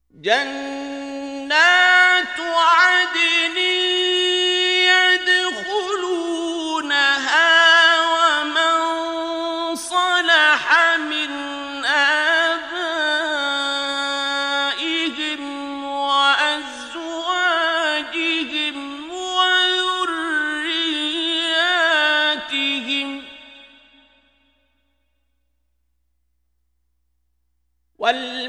جنات عدن يدخلونها ومن صلح من آبائهم وأزواجهم وذرياتهم